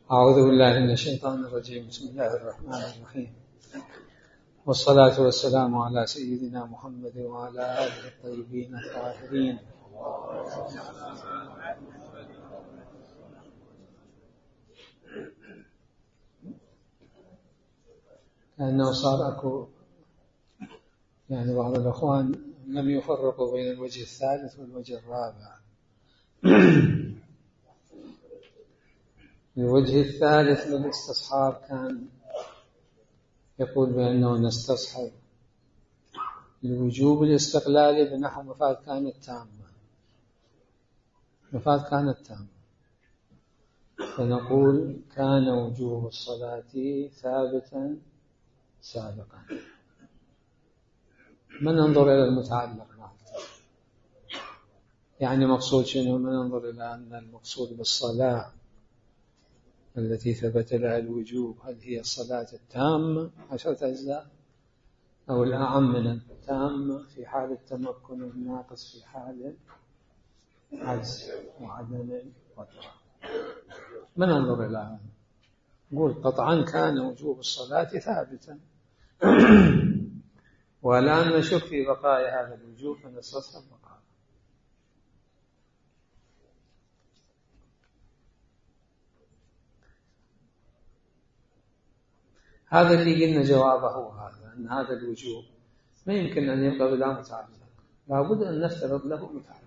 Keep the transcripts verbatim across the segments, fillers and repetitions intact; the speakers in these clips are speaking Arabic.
أعوذ بالله من الشيطان الرجيم. بسم الله الرحمن الرحيم، والصلاة والسلام على سيدنا محمد وعلى آله الطيبين الطاهرين. كأنه صار أكو يعني بعض الأخوان لم يفرقوا بين الوجه الثالث والوجه الرابع. الوجه الثالث للاستصحاب كان يقول بأنه نستصحب الوجوب الاستقلالي بنحو مفاد كانت تامة، مفاد كانت تامة، فنقول كان وجوب الصلاة ثابتا سابقا. ما ننظر إلى المتعلق معه، يعني مقصود شنو؟ ما ننظر إلى أن المقصود بالصلاة التي ثبت لها الوجوب هل هي الصلاة التامة عشرة أجزاء أو الأعم من التامة في حال التمكن، الناقص في حال عجز وعدم القدرة. ما ننظر إلى هذا، نقول قطعا كان وجوب الصلاة ثابتا ولا نشك في بقاء هذا الوجوب فنستصحب بقاءه. هذا اللي قلنا جوابه هذا، أن هذا الوجوب ما يمكن أن يبقى بلا متعلق، لابد أن نفترض له متعلق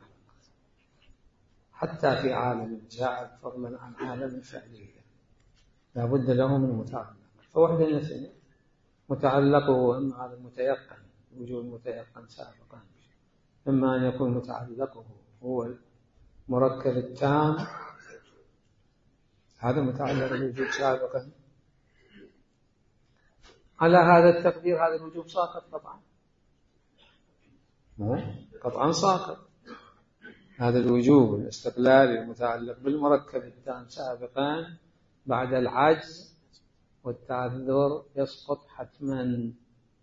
حتى في عالم جاء فضلا عن عالم فعلي، لابد له من متعلق. فوحدة الاثنين متعلقه إما هذا المتيقن، وجود متيقن سابقا، إما أن يكون متعلقه هو المركب التام، هذا متعلق بالوجود سابقا. على هذا التقدير هذا الوجوب ساقط قطعا، قطعا ساقط. هذا الوجوب الاستقلالي المتعلق بالمركب التام سابقا بعد العجز والتعذر يسقط حتما.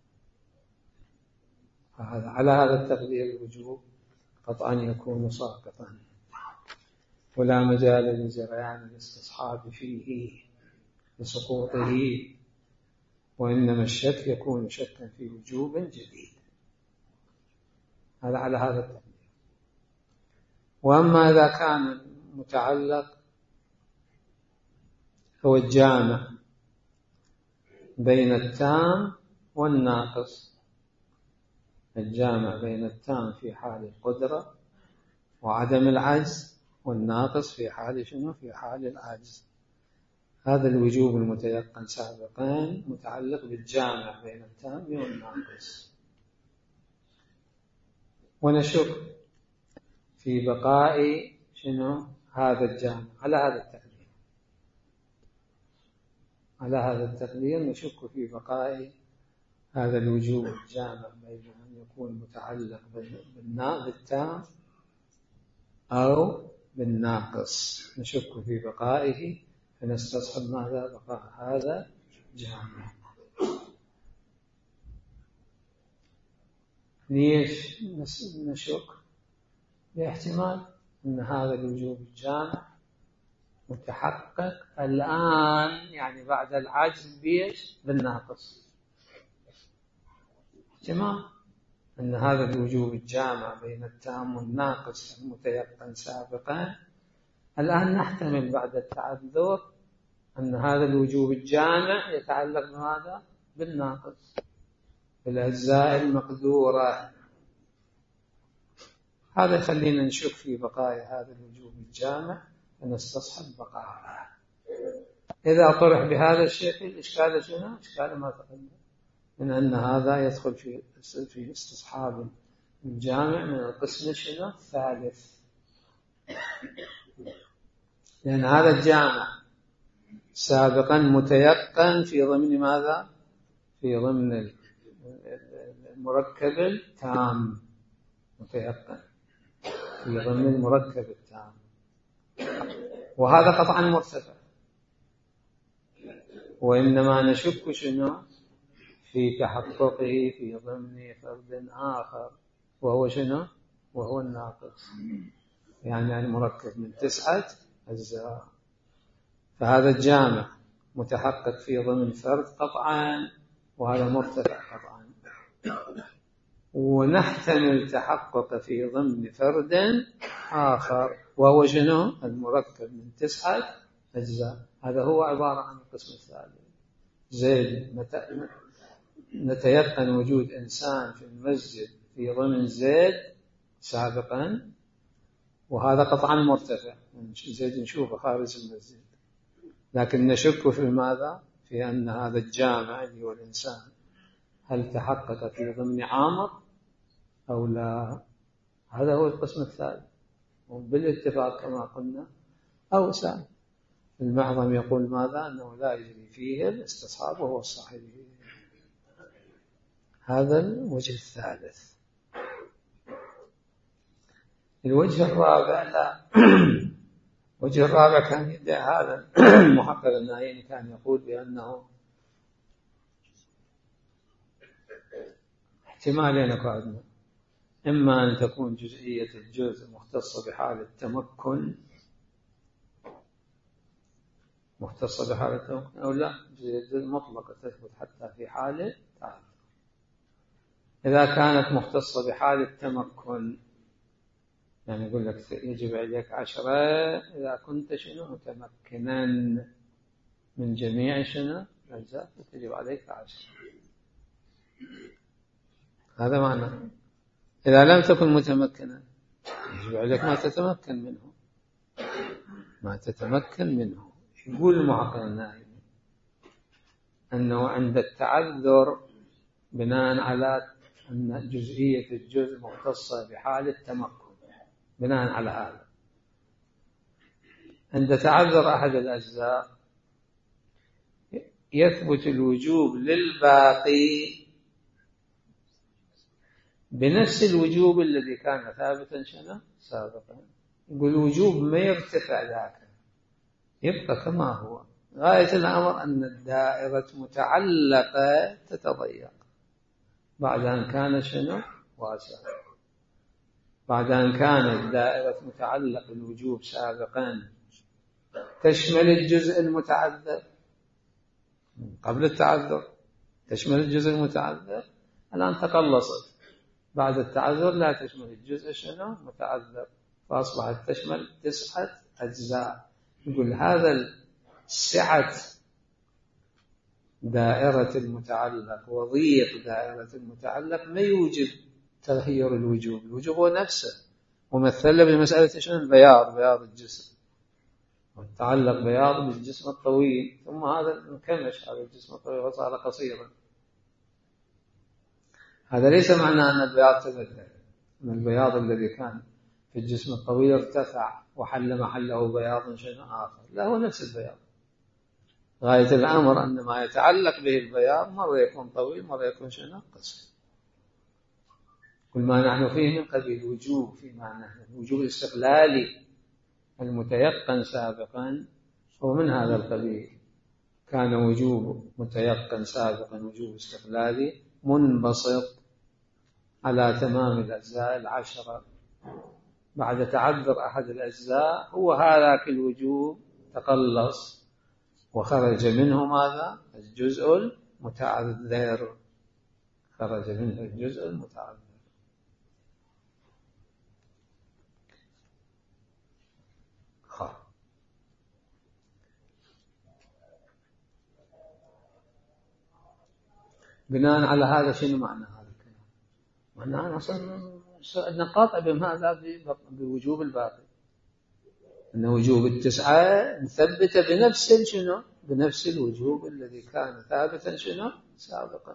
على هذا التقدير الوجوب قطعا يكون ساقطا ولا مجال لجريان الاستصحاب فيه لسقوطه، وإنما الشك يكون شكا في وجوب جديد. هذا على هذا التقدير. وأما إذا كان متعلق هو الجامع بين التام والناقص، الجامع بين التام في حال القدرة وعدم العجز، والناقص في حال شنو؟ في حال العجز. هذا الوجوب المتيقن سابقا متعلق بالجامع بين التام والناقص، ونشك في بقاء شنو؟ هذا الجامع. على هذا التقدير على هذا التقدير نشك في بقاء هذا الوجوب الجامع بين أن يكون متعلق بالتام أو بالناقص، نشك في بقائه، فنستصحب ماذا؟ بقاء هذا جامع. ليش نشك؟ لاحتمال أن هذا الوجوب الجامع متحقق الآن، يعني بعد العجز بيش بالناقص. احتمال أن هذا الوجوب الجامع بين التام والناقص المتيقن سابقا الآن نحتمل بعد التعذر أن هذا الوجوب الجامع يتعلق بماذا؟ بالناقص، بالأجزاء المقدورة. هذا يخلينا نشك في بقاء هذا الوجوب الجامع ونستصحب بقاءه. إذا طرح بهذا الشكل إشكال شنو؟ إشكال ما تقدم من أن هذا يدخل في في استصحاب الجامع من القسم شنو؟ الثالث، لأن هذا الجامع سابقا متيقن في ضمن ماذا؟ في ضمن المركب التام، متيقن في ضمن المركب التام، وهذا قطعا مرتفع. وإنما نشك شنو؟ في تحققه في ضمن فرد آخر وهو شنو؟ وهو الناقص، يعني المركب من تسعة أجزاء. فهذا الجامع متحقق في ضمن فرد قطعا، وهذا مرتفع قطعا، ونحتمل تحقق في ضمن فرد آخر وهو شنو؟ المركب من تسعة أجزاء. هذا هو عبارة عن القسم الثالث. زيد نتيقن وجود إنسان في المسجد في ضمن زيد سابقا، وهذا قطعا مرتفع، زيد نشوفه خارج المسجد، لكن نشك في ماذا؟ في أن هذا الجامع اللي هو الإنسان هل تحقق في ضمن عامر أو لا. هذا هو القسم الثالث، وبالاتفاق كما قلنا أوسع. المعظم يقول ماذا؟ أنه لا يجري فيه الاستصحاب وهو الصحيح. هذا الوجه الثالث. الوجه الرابع لا الوجه الرابع كان يدعي هذا المحقق النهائي، كان يقول بأنه احتمالين قادمة: إما أن تكون جزئية الجزء مختصة بحالة التمكن مختصة بحالة التمكن أو لا، جزئية الجزء مطلقة تثبت حتى في حالة تعذر. إذا كانت مختصة بحالة التمكن، يعني يقول لك يجب عليك عشرة إذا كنت شنو متمكنا من جميع شنو الأجزاء، تجب عليك عشرة. هذا معنى. إذا لم تكن متمكنا يجب عليك ما تتمكن منه ما تتمكن منه. يقول المحقق النهائي أنه عند التعذر بناء على أن جزئية الجزء مختصة بحالة التمكن، بناء على هذا عند تعذر أحد الأجزاء يثبت الوجوب للباقي بنفس الوجوب الذي كان ثابتا شنو سابقا. يقول الوجوب ما يرتفع ذاك، يبقى كما هو. غاية الأمر أن الدائرة متعلقة تتضيق بعد أن كان شنو واسعة، بعد أن كانت دائرة متعلق الوجوب سابقا تشمل الجزء المتعذر قبل التعذر، تشمل الجزء المتعذر، الآن تقلصت بعد التعذر لا تشمل الجزء شنو متعذر، فأصبحت تشمل تسعة أجزاء. يقول هذا السعة دائرة المتعلق وضيق دائرة المتعلق ما يوجد تغيير الوجوب. الوجوب هو نفسه، ممثل بمسألة شنو البياض، بياض الجسم، وتعلق بياض بالجسم الطويل، ثم هذا انكمش هذا الجسم الطويل وصار قصيرا. هذا ليس معنى أن البياض تبدل، أن البياض الذي كان في الجسم الطويل ارتفع وحل محله بياض شنو آخر، لا، هو نفس البياض. غاية الأمر أن ما يتعلق به البياض مرة يكون طويل مرة يكون شنو قصير. كل ما نحن فيه من قبيل وجوب، فيما نحن وجوب الاستقلالي المتيقن سابقا هو من هذا القبيل. كان وجوب متيقن سابقا وجوب استقلالي منبسط على تمام الأجزاء العشرة، بعد تعذر أحد الأجزاء هو هذاك الوجوب تقلص وخرج منه ماذا؟ الجزء المتعذر، خرج منه الجزء المتعذر. خ. بناء على هذا شنو معنى هذا الكلام؟ معنى أصلا نقاطع بهذا بوجوب الباقي، أن وجوب التسعة نثبت بنفس شنو؟ بنفس الوجوب الذي كان ثابتا شنو؟ سابقا.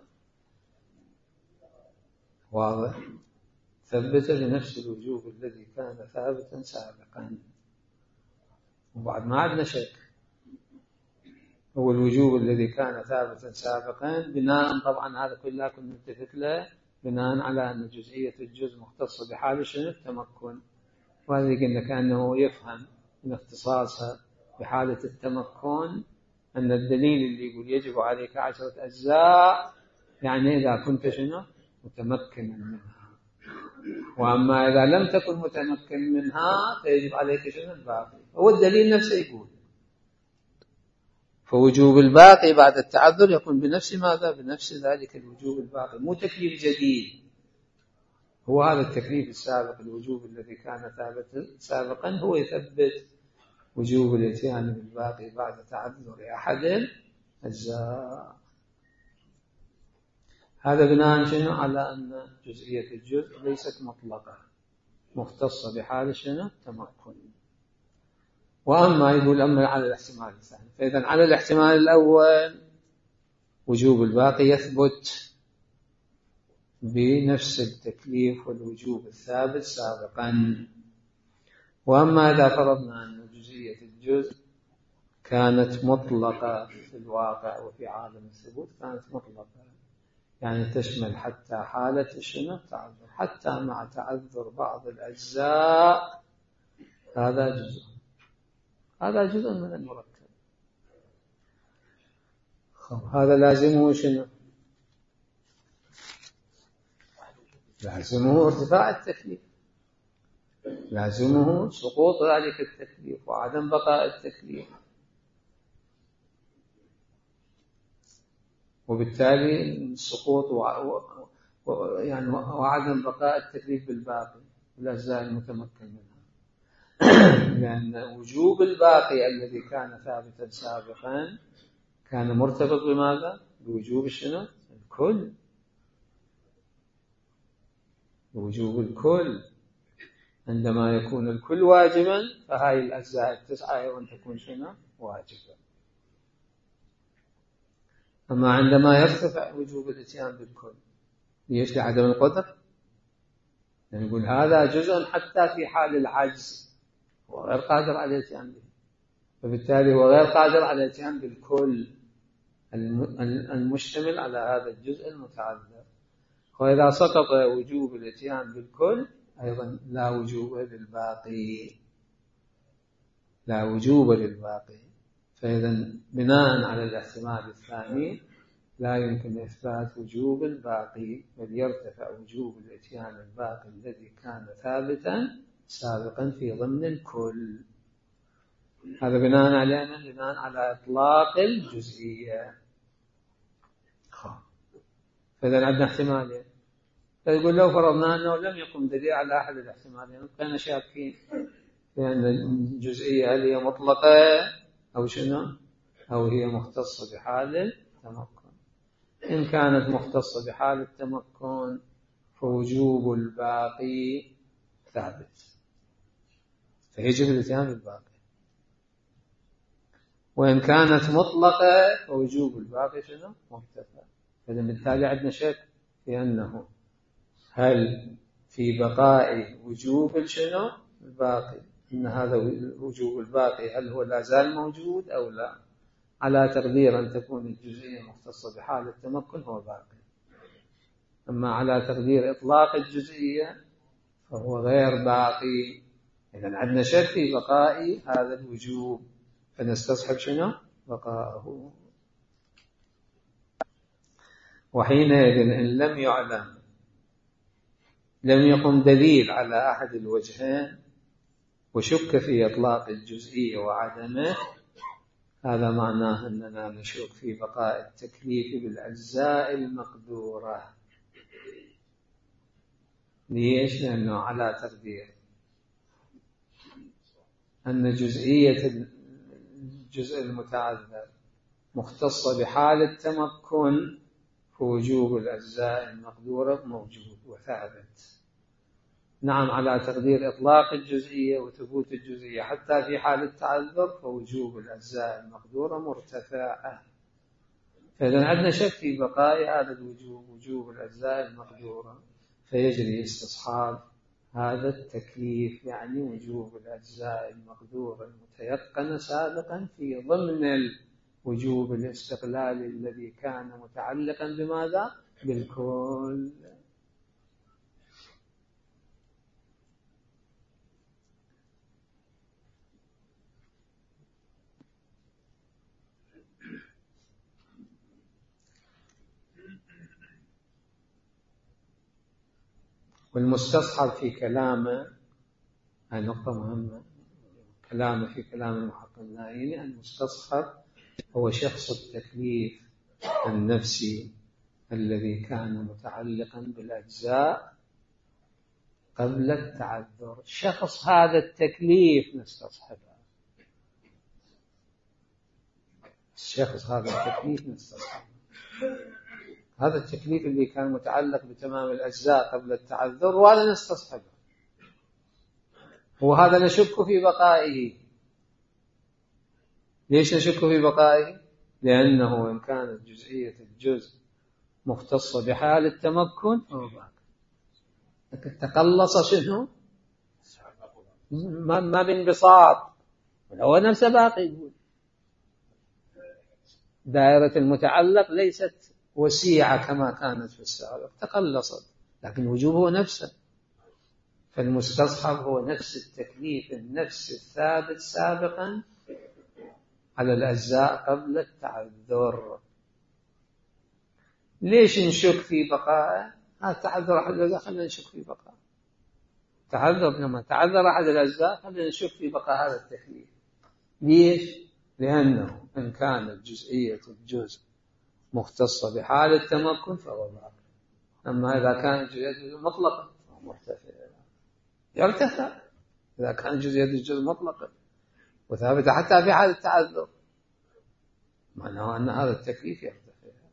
واضح؟ ثبت بنفس الوجوب الذي كان ثابتا سابقا، وبعد ما عندنا شك. هو الوجوب الذي كان ثابتا سابقا بناء، طبعا هذا كله كنا نتفق له بناء على أن جزئية الجزء مختصة بحال شنو التمكن، وهذه قلنا كأنه يفهم من اختصاصها بحالة التمكن أن الدليل اللي يقول يجب عليك عشرة أجزاء يعني إذا كنت شنو متمكنا منها، وأما إذا لم تكن متمكن منها فيجب عليك شنو الباقي. هو الدليل نفسه يقول فوجوب الباقي بعد التعذر يكون بنفس ماذا؟ بنفس ذلك الوجوب الباقي، مو تكليف جديد. هو هذا التكليف السابق، الوجوب الذي كان ثابتا سابقا، هو يثبت وجوب الاتيان بالباقي بعد تعذر أحد الأجزاء. هذا بناء شنو؟ على أن جزئية الجزء ليست مطلقة، مختصة بحال شنو؟ تمكن. وأما يقول أما على الاحتمال الثاني، فإذا على الاحتمال الأول وجوب الباقي يثبت بنفس التكليف والوجوب الثابت سابقا. وأما إذا فرضنا أن جزئية الجزء كانت مطلقة في الواقع وفي عالم الثبوت، كانت مطلقة يعني تشمل حتى حالة شنو؟ تعذر، حتى مع تعذر بعض الأجزاء، هذا جزء، هذا جزء من المركب. هذا لازمه شنو؟ لازمه ارتفاع التكليف، لازمه سقوط ذلك التكليف وعدم بقاء التكليف، وبالتالي السقوط و... يعني وعدم بقاء التكليف بالباقي الأجزاء المتمكن منها. لأن وجوب الباقي الذي كان ثابتا سابقا كان مرتبط بماذا؟ بوجوب شنو؟ الكل، وجوب الكل. عندما يكون الكل واجبا فهاي الأجزاء التسعة أيضا تكون شنو؟ واجبة. أما عندما يرتفع وجوب الاتيان بالكل، ليش؟ لعدم القدر. يعني نقول هذا جزء حتى في حال العجز هو غير قادر على الاتيان به، فبالتالي هو غير قادر على الاتيان بالكل المشتمل على هذا الجزء المتعذر. وإذا سقط وجوب الاتيان بالكل أيضا لا وجوب للباقي، لا وجوب للباقي. فإذا بناء على الاحتمال الثاني لا يمكن إثبات وجوب الباقي، بل يرتفع وجوب الاتيان الباقي الذي كان ثابتا سابقا في ضمن الكل. هذا بناء على بناء على إطلاق الجزئية. فإذا عندنا احتمالين، فيقول لو فرضنا أنه لم يقم دليل على أحد الاحتمالين بقينا شاكين، لأن الجزئية هل هي مطلقة أو شنو؟ أو هي مختصة بحال التمكن. إن كانت مختصة بحال التمكن فوجوب الباقي ثابت، فيجب الاتيان بالباقي. وإن كانت مطلقة فوجوب الباقي شنو؟ مرتفع. فإذا بالتالي عندنا شك في أنه هل في بقاء وجوب شنو؟ الباقي، إن هذا وجوب الباقي هل هو لا زال موجود أو لا؟ على تقدير أن تكون الجزئية مختصة بحال التمكن هو باقي، أما على تقدير إطلاق الجزئية فهو غير باقي. إذن عندنا شك في بقاء هذا الوجوب، فنستصحب شنو؟ بقاءه. وحينئذ إن لم يعلم، لم يقم دليل على أحد الوجهين وشك في إطلاق الجزئية وعدمه، هذا معناه أننا نشك في بقاء التكليف بالأجزاء المقدورة. ليش؟ لأنه على تقدير أن جزئية الجزء المتعذر مختصة بحال التمكن، فوجوب الأجزاء المقدورة موجود وثابت. نعم، على تقدير إطلاق الجزئية وثبوت الجزئية حتى في حال التعذر فوجوب الأجزاء المقدورة مرتفعة. فإذا عندنا شك في بقاء هذا الوجوب، وجوب الأجزاء المقدورة، فيجري استصحاب هذا التكليف، يعني وجوب الأجزاء المقدورة المتيقنة سابقا في ضمن الوجوب الاستقلالي الذي كان متعلقا بماذا؟ بالكل. والمستصحب في كلامه، هذه نقطة مهمة، كلامه في كلام المحقق النائي، المستصحب هو شخص التكليف النفسي الذي كان متعلقا بالأجزاء قبل التعذر. شخص هذا التكليف نستصحبه، الشخص هذا التكليف نستصحبه، هذا التكليف اللي كان متعلق بتمام الأجزاء قبل التعذر وهذا نستصحبه، وهذا نشك في بقائه. ليش نشك في بقائه؟ لأنه إن كانت جزئية الجزء مختصة بحال التمكن فهو باقي، لكن تقلص شنو؟ ما, ما بانبساط، هو نفسه باقي. يقول دائرة المتعلق ليست وسيعة كما كانت في السابق، تقلصت، لكن وجوبه نفسه. فالمستصحب هو نفس التكليف النفس الثابت سابقا على الأجزاء قبل التعذر. ليش نشك في بقائه؟ هذا تعذر أحد الأجزاء، خلينا نشك في بقائه. تعذر لما تعذر أحد الأجزاء خلينا نشك في بقاء هذا التكليف. ليش؟ لأنه إن كانت جزئية الجزء مختصة بحال التمكن فهو باقي، أما إذا كانت جزئية الجزء مطلقة فهو مرتفع يرتفع. إذا كانت جزئية الجزء مطلقة وثابتة حتى في حال التعذر معناه أن هذا التكليف يرتفع.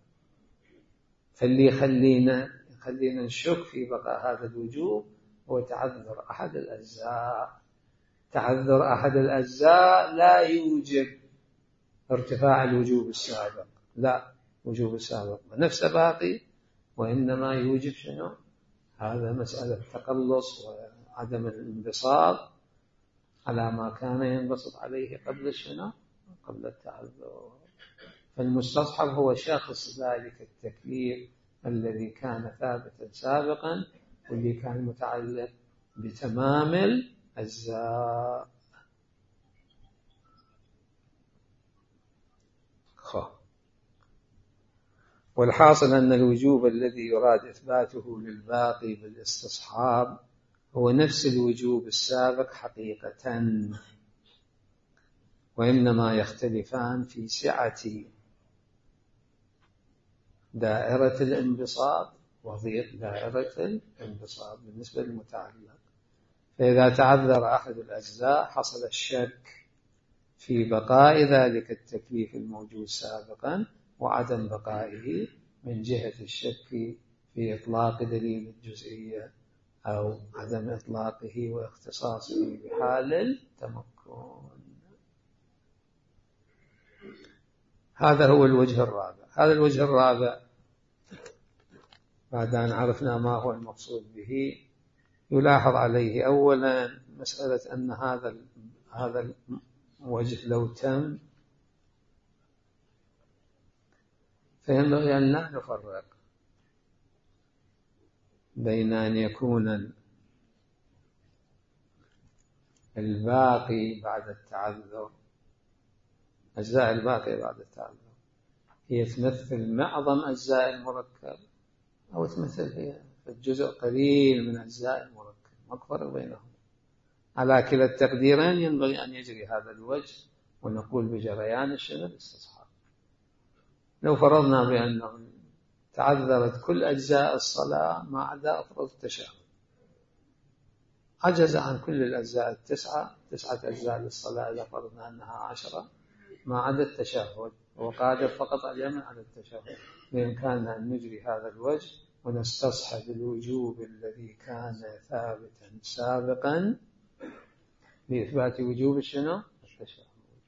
فاللي يخلينا يخلينا نشك في بقاء هذا الوجوب هو تعذر أحد الأجزاء. تعذر أحد الأجزاء لا يوجب ارتفاع الوجوب السابق، لا، وجوب السابق نفسه باقي، وإنما يوجب شنو؟ هذا مسألة تقلص وعدم الانبساط على ما كان ينبسط عليه قبل شنو؟ قبل التعذر. فالمستصحب هو شخص ذلك التكليف الذي كان ثابتا سابقا واللي كان متعلق بتمام الأجزاء. والحاصل أن الوجوب الذي يراد إثباته للباقي بالاستصحاب هو نفس الوجوب السابق حقيقة، وإنما يختلفان في سعة دائرة الانبساط وضيق دائرة الانبساط بالنسبة للمتعلق. فإذا تعذر أحد الأجزاء حصل الشك في بقاء ذلك التكليف الموجود سابقا وعدم بقائه من جهة الشك في إطلاق دليل الجزئية أو عدم إطلاقه واختصاصه بحال التمكن. هذا هو الوجه الرابع. هذا الوجه الرابع بعد أن عرفنا ما هو المقصود به يلاحظ عليه أولا مسألة أن هذا هذا الوجه لو تم فينبغي أن لا نفرق بين أن يكون الباقي بعد التعذر، أجزاء الباقي بعد التعذر هي تمثل معظم أجزاء المركب أو تمثل هي الجزء قليل من أجزاء المركب، ما فرق بينهم. على كلا التقديرين ينبغي أن يجري هذا الوجه ونقول بجريان الشنو الاستصحاب. لو فرضنا بأنه تعذرت كل أجزاء الصلاة ما عدا أفرض التشهد، عجز عن كل الأجزاء التسعة، تسعة أجزاء للصلاة إذا فرضنا أنها عشرة ما عدا التشهد، وقادر فقط اليمن على التشهد، بإمكاننا أن نجري هذا الوجه ونستصحب الوجوب الذي كان ثابتا سابقا بإثبات وجوب شنو؟ التشهد.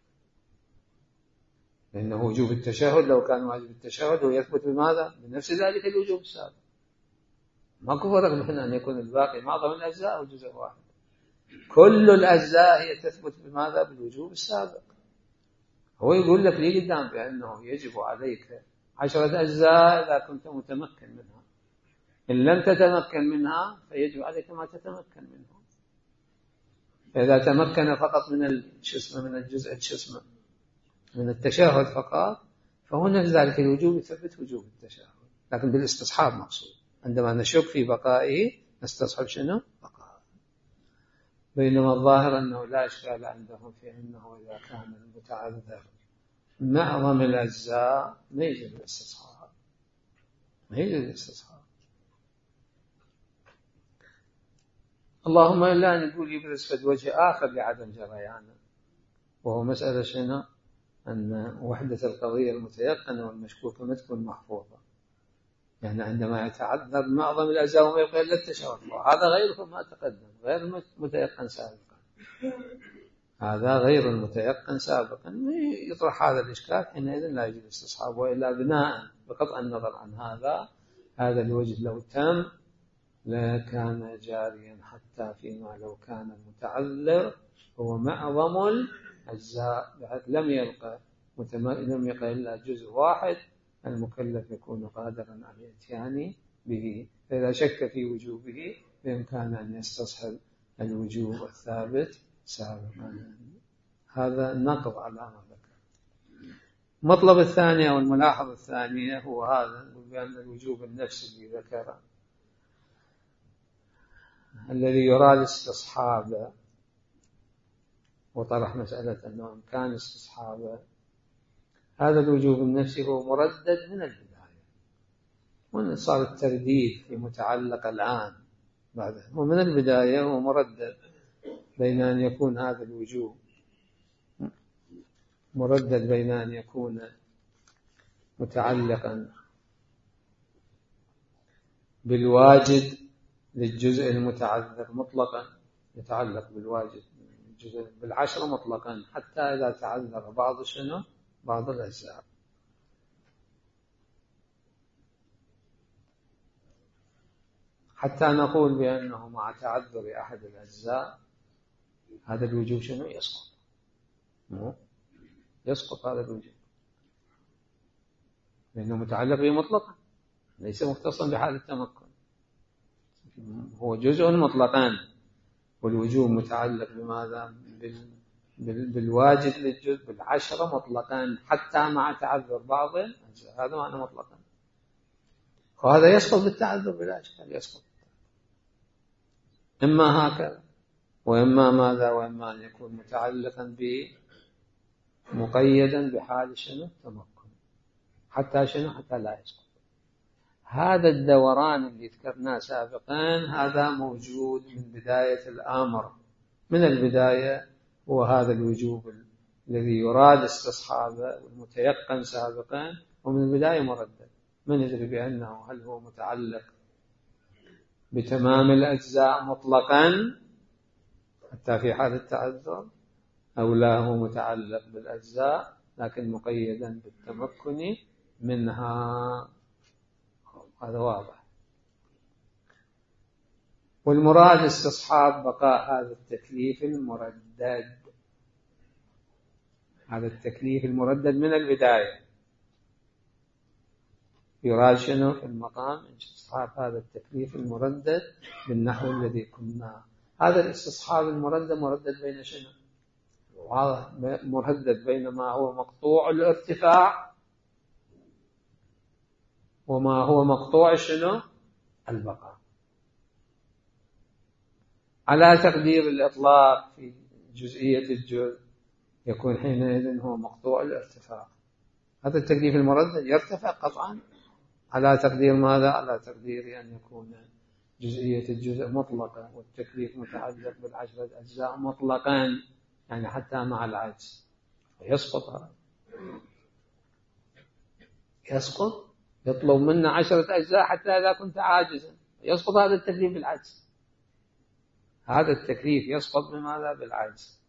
لأنه وجوب التشهد لو كان واجب التشهد هو يثبت بماذا؟ بنفس ذلك الوجوب السابق. ما فرق بين أن يكون الباقي معظم الأجزاء أو جزء واحد، كل الأجزاء هي تثبت بماذا؟ بالوجوب السابق. هو يقول لك ليه قدام بأنه يجب عليك عشرة أجزاء إذا كنت متمكن منها، إن لم تتمكن منها فيجب عليك ما تتمكن منه. فإذا تمكن فقط من الجسم من الجزء الجسم من التشهد فقط فهنا ذلك الوجوب يثبت وجوب التشهد، لكن بالاستصحاب مقصود. عندما نشك في بقائه نستصحب شنو؟ بقائه. بينما الظاهر أنه لا إشكال عندهم في أنه إذا كان المتعذر معظم الأجزاء ما يجوز الاستصحاب، ما يجوز الاستصحاب. اللهم إلا نقول يبرز في وجه آخر لعدم جريانه، وهو مسألة شنو؟ أن وحدة القضية المتيقنة والمشكوكة ما تكون محفوظة، يعني عندما يتعذر معظم الأجزاء وما يبقى إلا التشهد، هذا غير ما تقدم، غير متيقن سابقا، هذا غير المتيقن سابقا، يطرح هذا الإشكال حينئذ لا يجوز الاستصحاب. وإلا بناء بقطع النظر عن هذا، هذا الوجه لو تم لكان جاريا حتى فيما لو كان المتعذر هو معظم الأجزاء، بحيث لم يبقى لم يبقى إلا جزء واحد المكلف يكون قادرا على الاتيان به. فإذا شك في وجوبه بإمكانه أن يستصحب الوجوب الثابت سابقا. هذا نقض على ما ذكر. المطلب الثاني أو الملاحظة الثانية هو هذا، بأن الوجوب النفسي الذي ذكره الذي يراد استصحابه، وطرح مسألة أنه إمكان استصحابه، هذا الوجوب النفسي هو مردد من البداية، وإن صار الترديد في متعلق الآن بعد، ومن البداية هو مردد بين أن يكون هذا الوجوب مردد بين أن يكون متعلقا بالواجد للجزء المتعذر مطلقا، يتعلق بالواجد الجزء بالعشرة مطلقا، حتى إذا تعذر بعض شنو بعض الأجزاء. حتى نقول بأنه مع تعذر أحد الأجزاء هذا الوجوب شنو يسقط، مو يسقط هذا الوجوب لأنه متعلق به مطلقا، ليس مختصا بحال التمكن، هو جزء مطلقا، والوجوب متعلق بماذا؟ بالواجد للجزء بالعشرة مطلقا، حتى مع تعذر بعض الأجزاء، هذا معنى مطلقا. وهذا يسقط بالتعذر بلا إشكال، يسقط إما هكذا وإما ماذا؟ وإما أن يكون متعلقا بمقيدا بحال شنو تمكن، حتى شنو حتى لا يسقط. هذا الدوران اللي ذكرناه سابقا هذا موجود من بداية الأمر، من البداية هو هذا الوجوب الذي يراد استصحابه والمتيقن سابقا، ومن البداية مردد. من يدري بأنه هل هو متعلق بتمام الأجزاء مطلقا حتى في حال التعذر، أو لا هو متعلق بالأجزاء لكن مقيدا بالتمكن منها، هذا واضح. والمراد استصحاب بقاء هذا التكليف المردد، هذا التكليف المردد من البداية يراد شنو في المقام؟ استصحاب هذا التكليف المردد بالنحو الذي كنا. هذا الاستصحاب المردد مردد بين شنو؟ مردد بين ما هو مقطوع الارتفاع وما هو مقطوع شنو؟ البقاء. على تقدير الإطلاق في جزئية الجزء يكون حينئذ هو مقطوع الارتفاع، هذا التكليف المردد يرتفع قطعا. على تقدير ماذا؟ على تقدير أن يكون جزئية الجزء مطلقة والتكليف متعلق بالعشرة أجزاء مطلقا، يعني حتى مع العجز يسقط هذا، يسقط، يطلب منا عشرة أجزاء حتى إذا كنت عاجزا، يسقط هذا التكليف بالعجز، هذا التكليف يسقط بماذا؟ بالعجز.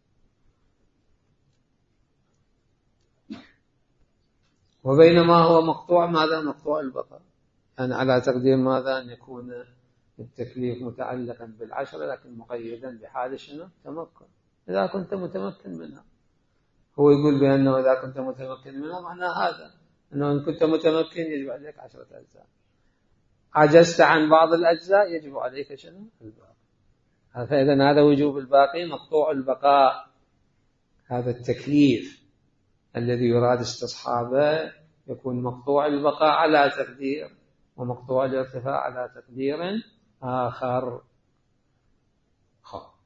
وبينما هو مقطوع ماذا؟ مقطوع البقاء، يعني على تقدير ماذا؟ أن يكون التكليف متعلقا بالعشرة لكن مقيدا بحال شنو؟ تمكن، إذا كنت متمكن منها. هو يقول بأنه إذا كنت متمكن منها معنى هذا أنه إن كنت متمكن يجب عليك عشرة أجزاء، عجزت عن بعض الأجزاء يجب عليك شنو؟ الباقي. فإذا هذا وجوب الباقي مقطوع البقاء، هذا التكليف الذي يراد استصحابه يكون مقطوع البقاء على تقدير، ومقطوع الارتفاع على تقدير آخر.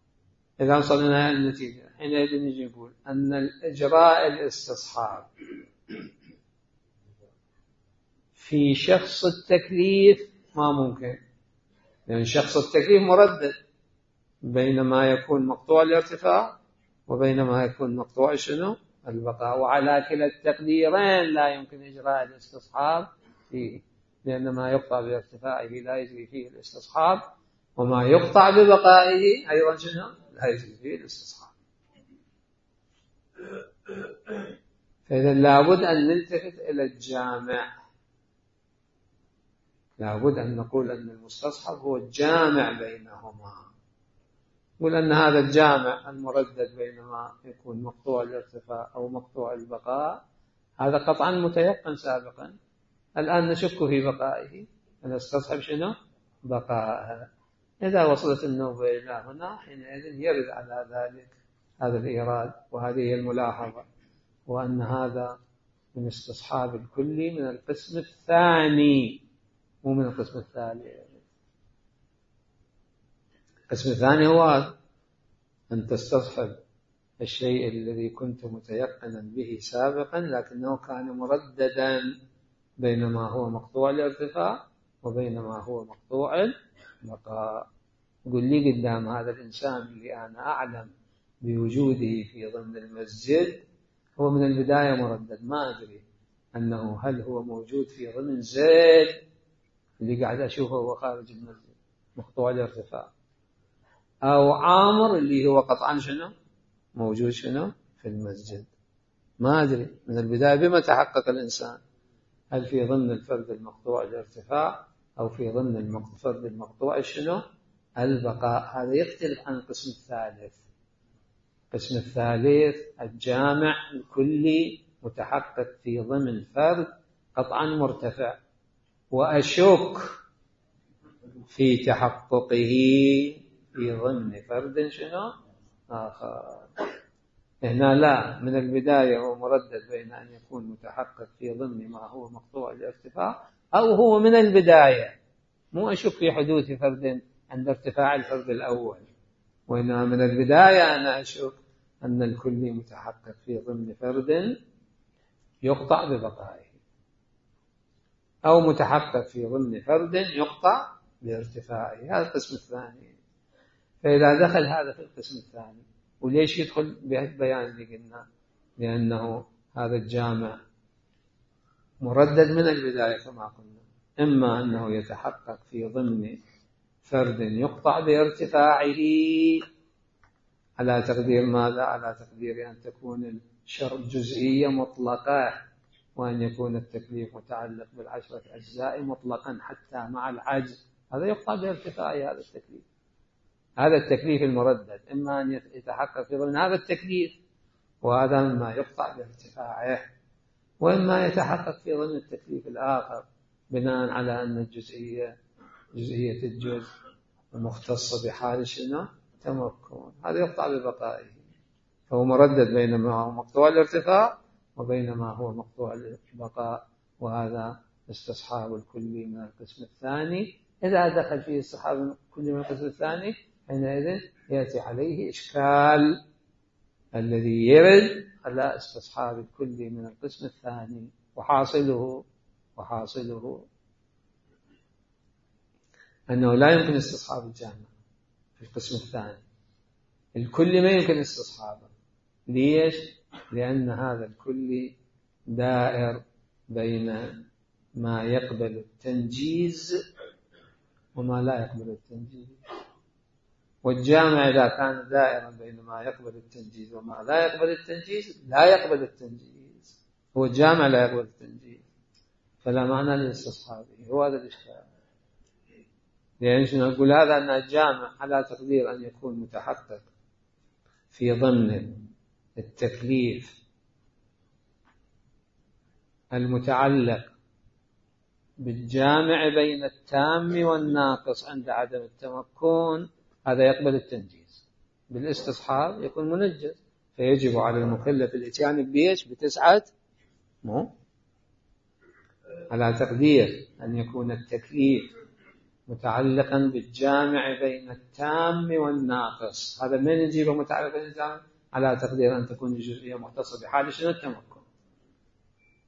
إذا وصلنا إلى النتيجة حينئذ نجي نقول أن الإجراء الاستصحاب في شخص التكليف ما ممكن، لأن يعني شخص التكليف مردد بينما يكون مقطوع الارتفاع وبينما يكون مقطوع شنو البقاء، وعلى كلا التقديرين لا يمكن إجراء الاستصحاب فيه، لأن ما يقطع بارتفاعه لا يجري فيه الاستصحاب، وما يقطع ببقائه أيضا شنو لا يجري فيه الاستصحاب. فإذا لابد أن نلتفت إلى الجامع، لابد أن نقول أن المستصحب هو الجامع بينهما، نقول أن هذا الجامع المردد بينما يكون مقطوع الارتفاع أو مقطوع البقاء هذا قطعا متيقن سابقا، الآن نشك في بقائه، نستصحب شنو بقاءها. إذا وصلت النوبة إلى هنا حينئذ يرد على ذلك هذا الإيراد، وهذه هي الملاحظة، وأن هذا من استصحاب الكلي من القسم الثاني مو من القسم الثالث. القسم الثاني هو أن تستصحب الشيء الذي كنت متيقنا به سابقا لكنه كان مرددا بينما هو مقطوع الارتفاع وبينما هو مقطوع البقاء. قل لي قدام هذا الإنسان اللي أنا أعلم بوجوده في ضمن المسجد هو من البداية مردد، ما أدري أنه هل هو موجود في ضمن زيد اللي قاعد أشوفه هو خارج المسجد مقطوع الارتفاع، أو عامر اللي هو قطعا شنو موجود شنو في المسجد، ما أدري من البداية. بما تحقق الإنسان هل في ضمن الفرد المقطوع الارتفاع أو في ضمن الفرد المقطوع شنو البقاء. هذا يختلف عن القسم الثالث. القسم الثالث الجامع الكلي متحقق في ضمن فرد قطعا مرتفع، وأشك في تحققه في ضمن فرد شنو آخر. هنا لا، من البداية هو مردد بين أن يكون متحقق في ضمن ما هو مقطوع الارتفاع أو هو من البداية مو أشك في حدوث فرد عند ارتفاع الفرد الأول، وإنما من البداية أنا أشك أن الكلي متحقق في ضمن فرد يقطع ببقائه، أو متحقق في ضمن فرد يقطع بارتفاعه. هذا القسم الثاني. فإذا دخل هذا في القسم الثاني، وليش يدخل بهالبيان اللي قلنا؟ لأنه هذا الجامع مردد من البداية كما قلنا، إما أنه يتحقق في ضمن فرد يقطع بارتفاعه على تقدير ماذا؟ على تقدير أن تكون الشرط جزئية مطلقة، وأن يكون التكليف متعلق بالعشرة أجزاء مطلقا حتى مع العجز، هذا يقطع بارتفاع هذا التكليف. هذا التكليف المردد إما أن يتحقق في ضمن هذا التكليف وهذا مما يقطع بارتفاعه، وإما يتحقق في ضمن التكليف الآخر بناء على أن الجزئية جزئية الجزء مختصة بحال شنو تمكن، هذا يقطع ببقائه. فهو مردد بينما هو مقطوع الارتفاع وبينما هو مقطوع البقاء، وهذا استصحاب الكلي من القسم الثاني. إذا دخل فيه استصحاب الكلي من القسم الثاني حينئذ يأتي عليه إشكال الذي يرد على استصحاب الكلي من القسم الثاني، وحاصله وحاصله أنه لا يمكن استصحاب الجامع في القسم الثاني، الكل ما يمكن استصحابه. ليش؟ لأن هذا الكل دائر بين ما يقبل التنجيز وما لا يقبل التنجيز، والجامع إذا كان دائرا بين ما يقبل التنجيز وما لا يقبل التنجيز لا يقبل التنجيز، هو الجامع لا يقبل التنجيز، فلا معنى لاستصحابه. هو هذا الإشكال. يعني نقول هذا أن الجامع على تقدير أن يكون متحقق في ضمن التكليف المتعلق بالجامع بين التام والناقص عند عدم التمكن، هذا يقبل التنجيز بالاستصحاب، يكون منجز، فيجب على المكلف الاتيان بيش بتسعة مو على تقدير أن يكون التكليف متعلقا بالجامع بين التام والناقص. هذا من نجيبه متعلقا بالجامع على تقدير أن تكون الجزئية مختصة بحال شنو التمكن.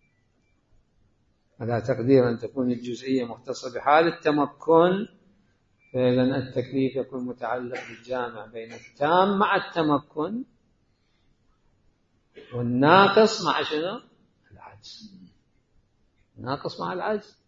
على تقدير أن تكون الجزئية مختصة بحال التمكن، فإذا التكليف يكون متعلق بالجامع بين التام مع التمكن والناقص مع شنو؟ العجز. ناقص مع العجز،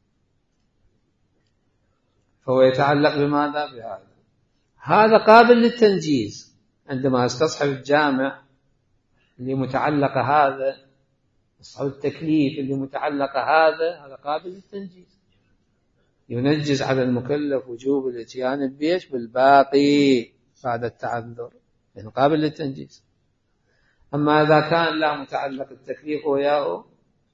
فهو يتعلق بماذا؟ بهذا. هذا قابل للتنجيز عندما استصحب الجامع اللي متعلق هذا، استصحب التكليف اللي متعلق هذا، هذا قابل للتنجيز، ينجز على المكلف وجوب الاتيان بيش بالباقي بعد التعذر، يعني قابل للتنجيز. أما إذا كان لا متعلق التكليف وياه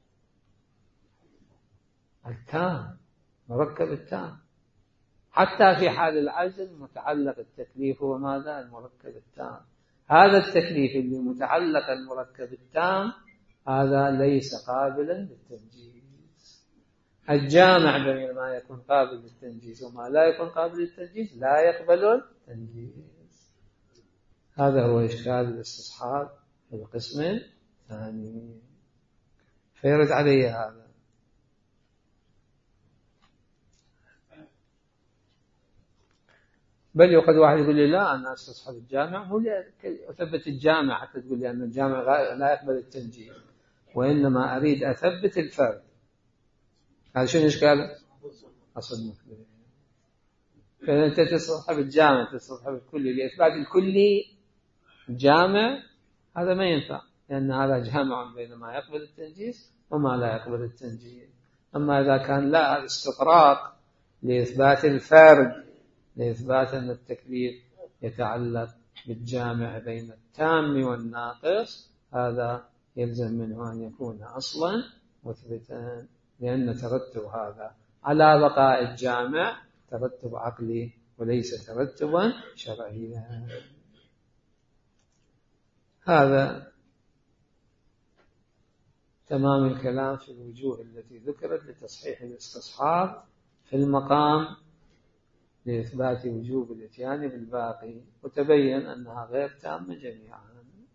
التام، مركب التام، حتى في حال العجز متعلق التكليف هو ماذا؟ المركب التام. هذا التكليف اللي متعلق المركب التام هذا ليس قابلا للتنجيز. الجامع بين ما يكون قابل للتنجيز وما لا يكون قابل للتنجيز لا يقبل التنجيز. هذا هو إشكال الاستصحاب في القسم الثاني، فيرد علي هذا. بل يقد واحد يقول لي لا أنا استصحب الجامع، هو أثبت الجامع حتى تقول لي أن الجامع لا يقبل التنجيز، وإنما أريد أثبت الفرد. هذا شنو إشكاله؟ أصل مثله. فإذا أنت تستصحب الجامع تستصحب الكلي لإثبات الكلي الجامع، هذا ما ينفع، لأن هذا جامع بين ما يقبل التنجيز وما لا يقبل التنجيز. أما إذا كان لا الاستطراق لإثبات الفرد، لإثبات أن التكليف يتعلق بالجامع بين التام والناقص، هذا يلزم منه أن يكون أصلا مثبتا، لأن ترتب هذا على بقاء الجامع ترتب عقلي وليس ترتبا شرعيا. هذا تمام الكلام في الوجوه التي ذكرت لتصحيح الاستصحاب في المقام لإثبات وجوب الاتيان بالباقي، وتبين أنها غير تامة جميعا.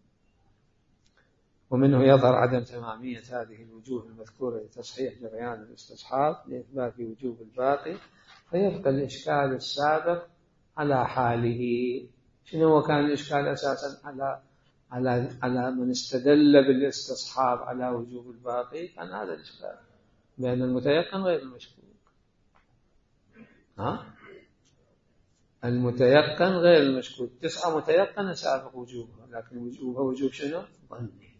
ومنه يظهر عدم تمامية هذه الوجوه المذكورة لتصحيح جريان الاستصحاب لإثبات وجوب الباقي، فيبقى الإشكال السابق على حاله. شنو هو كان الإشكال أساسا؟ على على على من استدل بالاستصحاب على وجوب الباقي، كان هذا الإشكال، بأن المتيقن غير المشكوك. ها؟ المتيقن غير المشكوك، تسعة متيقن سابق وجوبها، لكن وجوبها وجوب شنو؟ ظني.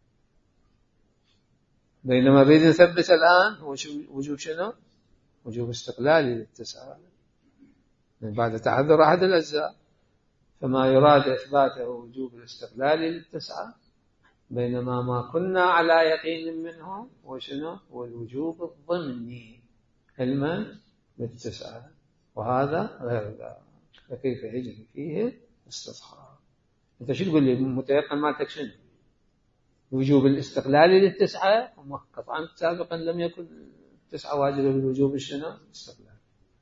بينما بيد نثبت الآن هو وجوب شنو؟ وجوب استقلالي للتسعة من بعد تعذر أحد الأجزاء، فما يراد إثباته وجوب الاستقلال للتسعة، بينما ما كنا على يقين منه وشنو؟ والوجوب الضمني علما بالتسعة، وهذا غير ذلك، فكيف يجري فيه استصحاب؟ أنت شو تقول لي متيقن مالتك شنو؟ وجوب الاستقلال للتسعة، قطعا سابقا لم يكن التسعة واجبة بالوجوب الشنو؟ الاستقلال.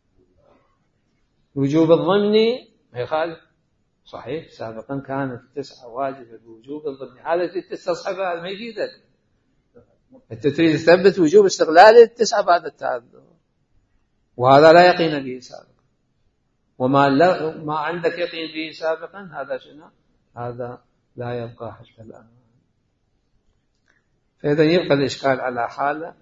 وجوب الضمني ما يخالف، صحيح سابقا كانت التسعة واجبة بوجوب الضمني، هذا تستصحبها ما يفيدك، أنت تريد تثبت وجوب استقلال التسعة بعد التعذر، وهذا لا يقين به سابقا، وما لا ما عندك يقين به سابقا هذا شنو؟ هذا لا يبقى حتى الآن. فإذا يبقى الإشكال على حاله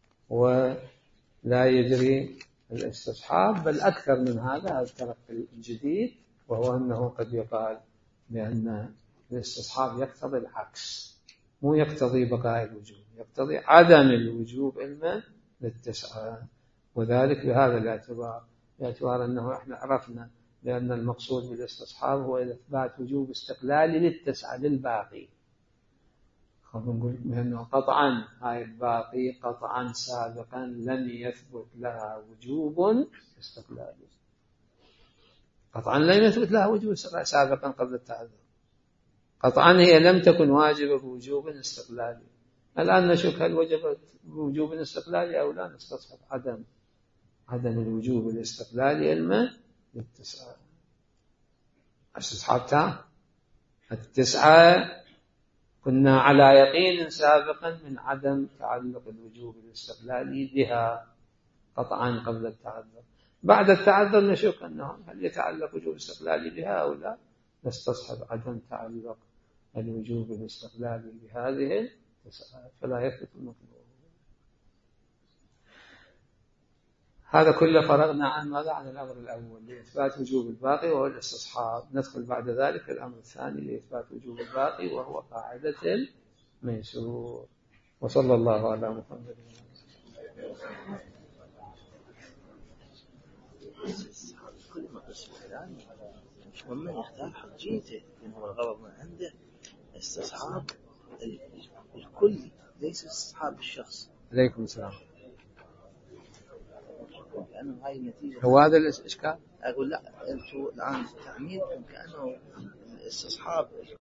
ولا يجري الاستصحاب، بل أكثر من هذا الترقي الجديد، وهو أنه قد يقال بأن الاستصحاب يقتضي العكس، مو يقتضي بقاء الوجوب، يقتضي عدم الوجوب علما للتسعة، وذلك بهذا الاعتبار، باعتبار أنه إحنا عرفنا بأن المقصود بالاستصحاب هو إثبات وجوب استقلال للتسعة للباقي، نقول بأنه قطعا هاي الباقي قطعا سابقا لم يثبت لها وجوب استقلالي، قطعا لم يثبت لها وجوب سابقا قبل التعذر، قطعا هي لم تكن واجبة بوجوب استقلالي. الآن نشوف هل وجبت بوجوب استقلالي أو لا، نستصحب عدم عدم الوجوب الاستقلالي علما للتسعة. استصحاب تام التسعة كنا على يقين سابقا من عدم تعلق الوجوب الاستقلالي بها قطعا قبل التعذر. بعد التعذر نشك أنه هل يتعلق وجوب الاستقلالي بها أو لا، نستصحب عدم تعلق الوجوب الاستقلالي بهذه فلا يثبت المطلوب. هذا كله فرغنا عن ماذا؟ عن الأمر الأول لإثبات وجوب الباقي وهو الاستصحاب. ندخل بعد ذلك الأمر الثاني لإثبات وجوب الباقي وهو قاعدة الميسور. وصلى الله على محمد. كل ما قسم الآن مش ممن يختار حجيته إن هو الغرض من عنده استصحاب الكل ليس استصحاب الشخص. عليكم السلام. لأنه هاي النتيجة. هو هذا الإشكال؟ أقول لا، أنتوا الآن تعميدكم كأنه الاستصحاب